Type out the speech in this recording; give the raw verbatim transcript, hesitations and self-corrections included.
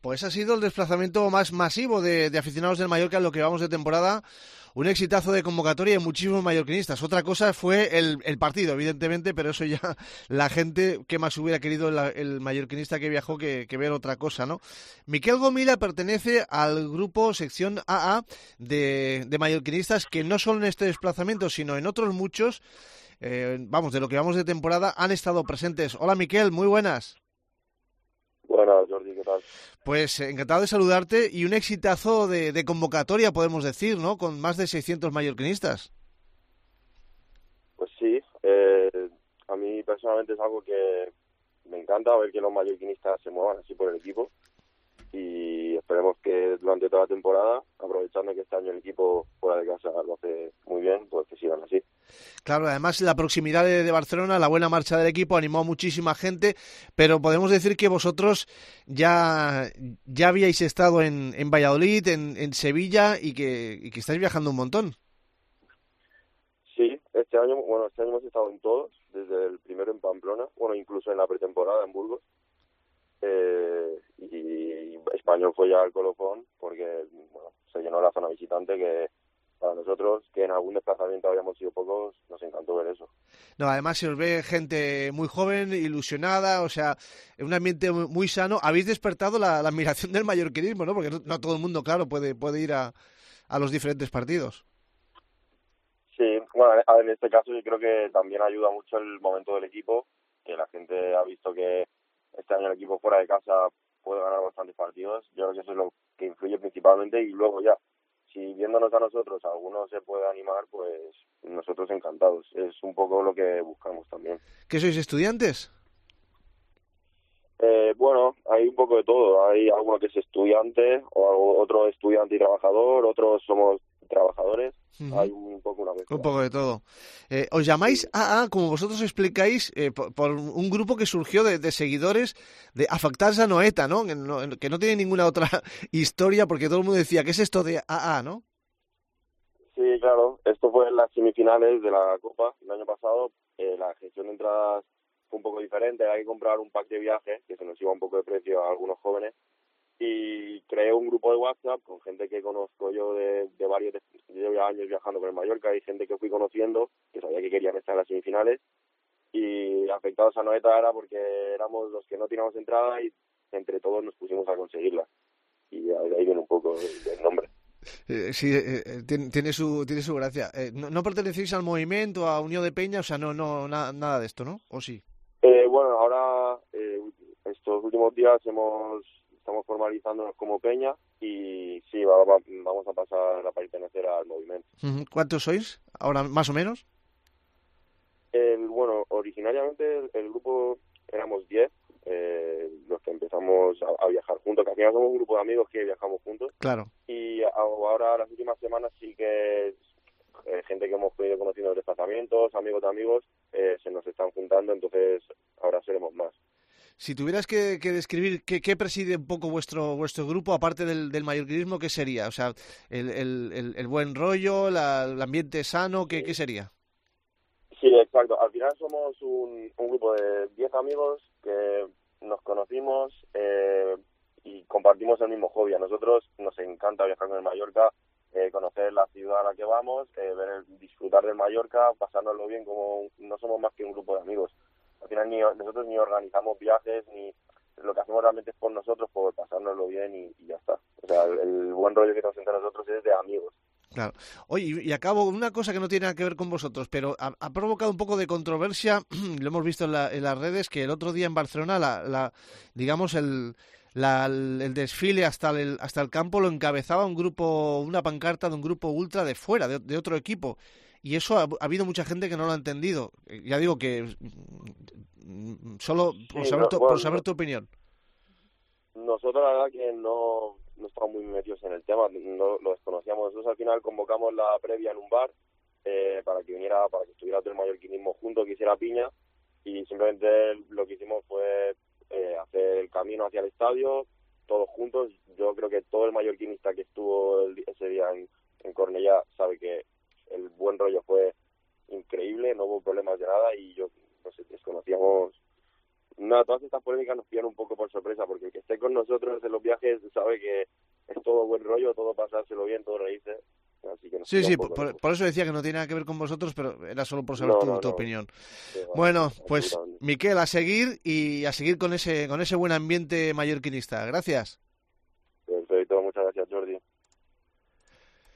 Pues ha sido el desplazamiento más masivo de, de aficionados del Mallorca en lo que vamos de temporada. Un exitazo de convocatoria y muchísimos mallorquinistas. Otra cosa fue el, el partido, evidentemente, pero eso ya la gente que más hubiera querido el, el mallorquinista que viajó que, que ver otra cosa, ¿no? Miquel Gomila pertenece al grupo sección A A de, de mallorquinistas que no solo en este desplazamiento, sino en otros muchos, eh, vamos, de lo que vamos de temporada, han estado presentes. Hola, Miquel, muy buenas. Buenas, Jordi, ¿qué tal? Pues eh, encantado de saludarte y un exitazo de, de convocatoria, podemos decir, ¿no? Con más de seiscientos mallorquinistas. Pues sí, eh, a mí personalmente es algo que me encanta ver que los mallorquinistas se muevan así por el equipo y esperemos que durante toda la temporada, aprovechando que este año el equipo fuera de casa lo hace muy bien, pues que sigan así. Claro, además la proximidad de, de Barcelona, la buena marcha del equipo animó a muchísima gente, pero podemos decir que vosotros ya, ya habíais estado en, en Valladolid, en, en Sevilla y que, y que estáis viajando un montón. Sí, este año, bueno, este año hemos estado en todos, desde el primero en Pamplona, bueno, incluso en la pretemporada en Burgos, eh, y Español fue ya el colofón porque, bueno, se llenó la zona visitante que para nosotros, que en algún desplazamiento habíamos sido pocos, nos encantó ver eso. No, además se os ve gente muy joven, ilusionada, o sea, en un ambiente muy, muy sano. Habéis despertado la, la admiración del mallorquinismo, ¿no? Porque no, no todo el mundo, claro, puede, puede ir a, a los diferentes partidos. Sí, bueno, en este caso yo creo que también ayuda mucho el momento del equipo, que la gente ha visto que este año el equipo fuera de casa puede ganar bastantes partidos. Yo creo que eso es lo que influye principalmente y luego ya, si viéndonos a nosotros alguno se puede animar, pues nosotros encantados. Es un poco lo que buscamos también. ¿Qué sois, estudiantes? Eh, bueno, hay un poco de todo. Hay alguno que es estudiante, o otro estudiante y trabajador, otros somos trabajadores. Uh-huh. Hay un poco una mezcla. Un poco de todo. Eh, os llamáis Sí. A A, como vosotros explicáis, eh, por, por un grupo que surgió de, de seguidores de Afectats a Noeta, ¿no? Que, ¿no? que no tiene ninguna otra historia, porque todo el mundo decía, ¿qué es esto de A A, no? Sí, claro. Esto fue en las semifinales de la Copa el año pasado. Eh, la gestión de entradas fue un poco diferente. Hay que comprar un pack de viaje, que se nos iba un poco de precio a algunos jóvenes. Y creé un grupo de WhatsApp con gente que conozco yo de, de varios, de, yo llevo años viajando por el Mallorca, y gente que fui conociendo, que sabía que querían estar en las semifinales, y Afectados a Noeta era porque éramos los que no teníamos entrada y entre todos nos pusimos a conseguirla. Y de ahí viene un poco el, el nombre. Eh, sí, eh, eh, tiene, tiene su tiene su gracia. Eh, no, ¿No pertenecéis al movimiento, a Unión de Peña? O sea, no, no, na, nada de esto, ¿no? ¿O sí? Eh, bueno, ahora eh, estos últimos días hemos estamos formalizándonos como Peña y sí, va, va, vamos a pasar a pertenecer al movimiento. Uh-huh. ¿Cuántos sois ahora, más o menos? El, bueno, originariamente el, el grupo éramos diez, eh, los que empezamos a, a viajar juntos, que al final somos un grupo de amigos que viajamos juntos. Claro. Y a, ahora, las últimas semanas, sí que eh, gente que hemos ido conociendo en desplazamientos, amigos de amigos, eh, se nos están juntando, entonces ahora seremos más. Si tuvieras que, que describir qué, qué preside un poco vuestro vuestro grupo, aparte del, del mallorquinismo, ¿qué sería? O sea, el, el, el, el buen rollo, la, el ambiente sano, ¿qué, Sí. qué sería? Sí, exacto. Al final somos un, un grupo de diez amigos que nos conocimos eh, y compartimos el mismo hobby. A nosotros nos encanta viajar con el Mallorca, eh, conocer la ciudad a la que vamos, eh, ver el, disfrutar del Mallorca, pasárnoslo bien, como no somos más que un grupo de amigos. Al final ni nosotros ni organizamos viajes, ni lo que hacemos realmente es por nosotros, por pasárnoslo bien y, y ya está. O sea, el, el buen rollo que tenemos entre nosotros es de amigos. Claro. Oye, y, y acabo una cosa que no tiene nada que ver con vosotros, pero ha, ha provocado un poco de controversia, lo hemos visto en, la, en las redes, que el otro día en Barcelona, la, la digamos, el, la, el desfile hasta el, hasta el campo lo encabezaba un grupo, una pancarta de un grupo ultra de fuera, de, de otro equipo. Y eso ha, ha habido mucha gente que no lo ha entendido. Ya digo que mm, solo por Sí, saber no, tu, por bueno, saber no, tu opinión. nosotros la verdad que no, no estamos muy metidos en el tema, no lo desconocíamos. Nosotros al final convocamos la previa en un bar eh, para que viniera, para que estuviera todo el mallorquinismo junto, que hiciera piña, y simplemente lo que hicimos fue eh, hacer el camino hacia el estadio, todos juntos. Yo creo que todo el mallorquinista que estuvo el, ese día en, en Cornellá sabe que el buen rollo fue increíble, no hubo problemas de nada y yo no sé, desconocíamos No, todas estas polémicas nos pillan un poco por sorpresa, porque el que esté con nosotros en los viajes sabe que es todo buen rollo, todo pasárselo bien, todo reírse. Así que nos Sí, pilla sí, un poco, por, ¿no? por eso decía que no tiene nada que ver con vosotros, pero era solo por saber No, tu, no, tu no. opinión. Sí, vale, Bueno, pues absolutamente. Miquel, a seguir y a seguir con ese con ese buen ambiente mallorquinista. Gracias. Perfecto, muchas gracias, Jordi.